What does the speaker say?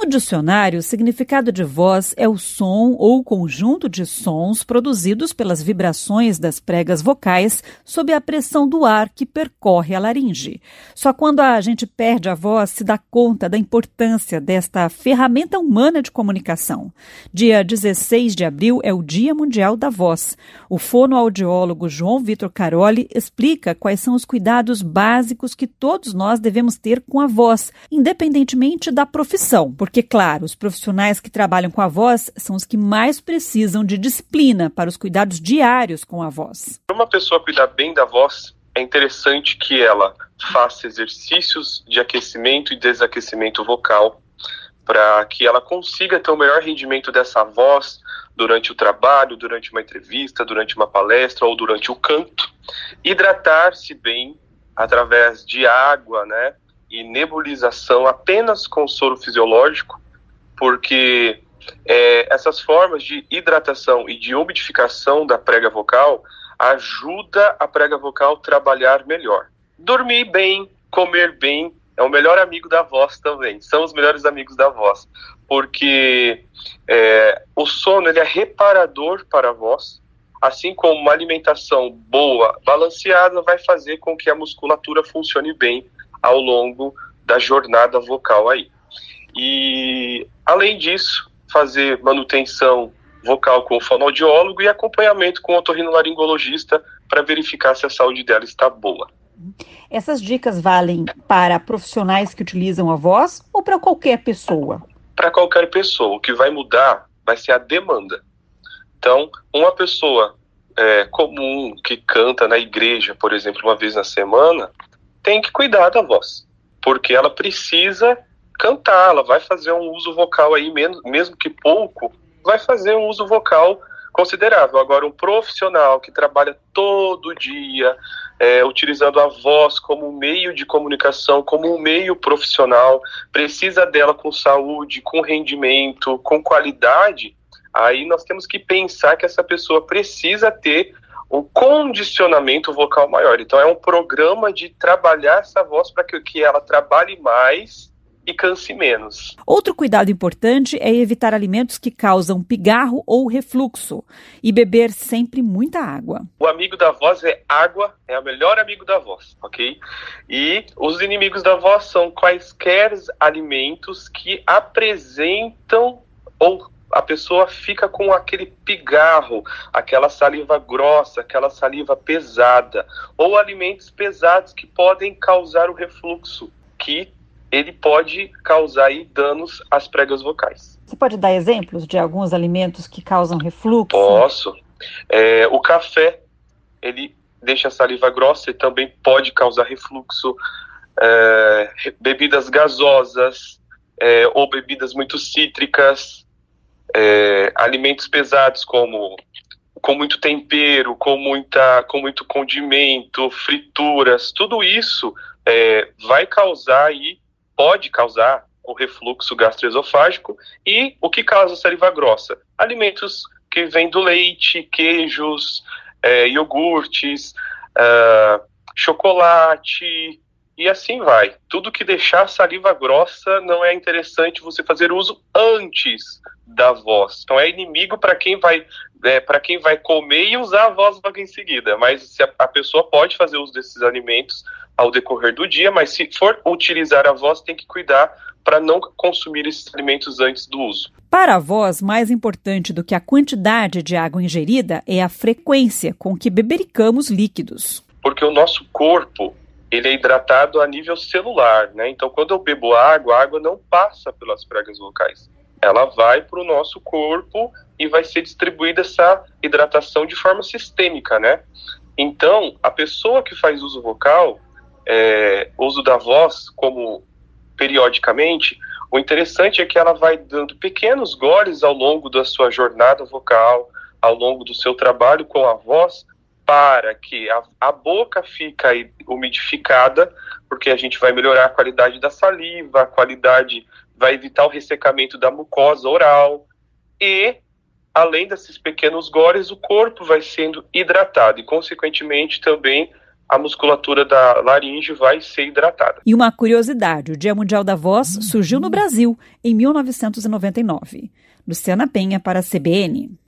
No dicionário, o significado de voz é o som ou conjunto de sons produzidos pelas vibrações das pregas vocais sob a pressão do ar que percorre a laringe. Só quando a gente perde a voz se dá conta da importância desta ferramenta humana de comunicação. Dia 16 de abril é o Dia Mundial da Voz. O fonoaudiólogo João Vitor Caroli explica quais são os cuidados básicos que todos nós devemos ter com a voz, independentemente da profissão. Porque, claro, os profissionais que trabalham com a voz são os que mais precisam de disciplina para os cuidados diários com a voz. Para uma pessoa cuidar bem da voz, é interessante que ela faça exercícios de aquecimento e desaquecimento vocal para que ela consiga ter o melhor rendimento dessa voz durante o trabalho, durante uma entrevista, durante uma palestra ou durante o canto. Hidratar-se bem através de água, né? E nebulização apenas com soro fisiológico, porque essas formas de hidratação e de umidificação da prega vocal ajuda a prega vocal a trabalhar melhor. Dormir bem, comer bem, é o melhor amigo da voz também, são os melhores amigos da voz, porque o sono ele é reparador para a voz, assim como uma alimentação boa, balanceada, vai fazer com que a musculatura funcione bem ao longo da jornada vocal aí. E, além disso, fazer manutenção vocal com o fonoaudiólogo e acompanhamento com o otorrinolaringologista para verificar se a saúde dela está boa. Essas dicas valem para profissionais que utilizam a voz ou para qualquer pessoa? Para qualquer pessoa. O que vai mudar vai ser a demanda. Então, uma pessoa comum que canta na igreja, por exemplo, uma vez na semana, tem que cuidar da voz, porque ela precisa cantar, ela vai fazer um uso vocal aí, mesmo que pouco, vai fazer um uso vocal considerável. Agora, um profissional que trabalha todo dia, utilizando a voz como um meio de comunicação, como um meio profissional, precisa dela com saúde, com rendimento, com qualidade, aí nós temos que pensar que essa pessoa precisa ter um condicionamento vocal maior. Então é um programa de trabalhar essa voz para que ela trabalhe mais e canse menos. Outro cuidado importante é evitar alimentos que causam pigarro ou refluxo e beber sempre muita água. O amigo da voz é água, é o melhor amigo da voz, ok? E os inimigos da voz são quaisquer alimentos que apresentam ou a pessoa fica com aquele pigarro, aquela saliva grossa, aquela saliva pesada, ou alimentos pesados que podem causar o refluxo, que ele pode causar aí danos às pregas vocais. Você pode dar exemplos de alguns alimentos que causam refluxo? Posso. O café, ele deixa a saliva grossa e também pode causar refluxo. Bebidas gasosas, ou bebidas muito cítricas, alimentos pesados com muito tempero, com muito condimento, frituras, tudo isso vai causar e pode causar o refluxo gastroesofágico. E o que causa saliva grossa? Alimentos que vêm do leite, queijos, iogurtes, chocolate, e assim vai. Tudo que deixar a saliva grossa não é interessante você fazer uso antes da voz. Então é inimigo para quem vai comer e usar a voz logo em seguida. Mas se a pessoa pode fazer uso desses alimentos ao decorrer do dia, mas se for utilizar a voz, tem que cuidar para não consumir esses alimentos antes do uso. Para a voz, mais importante do que a quantidade de água ingerida é a frequência com que bebericamos líquidos. Porque o nosso corpo, ele é hidratado a nível celular, né? Então, quando eu bebo água, a água não passa pelas pregas vocais. Ela vai para o nosso corpo e vai ser distribuída essa hidratação de forma sistêmica, né? Então, a pessoa que faz uso vocal, uso da voz como periodicamente, o interessante é que ela vai dando pequenos goles ao longo da sua jornada vocal, ao longo do seu trabalho com a voz, para que a boca fique umidificada, porque a gente vai melhorar a qualidade da saliva, vai evitar o ressecamento da mucosa oral, e, além desses pequenos goles, o corpo vai sendo hidratado, e, consequentemente, também a musculatura da laringe vai ser hidratada. E uma curiosidade, o Dia Mundial da Voz surgiu no Brasil em 1999. Luciana Penha para a CBN.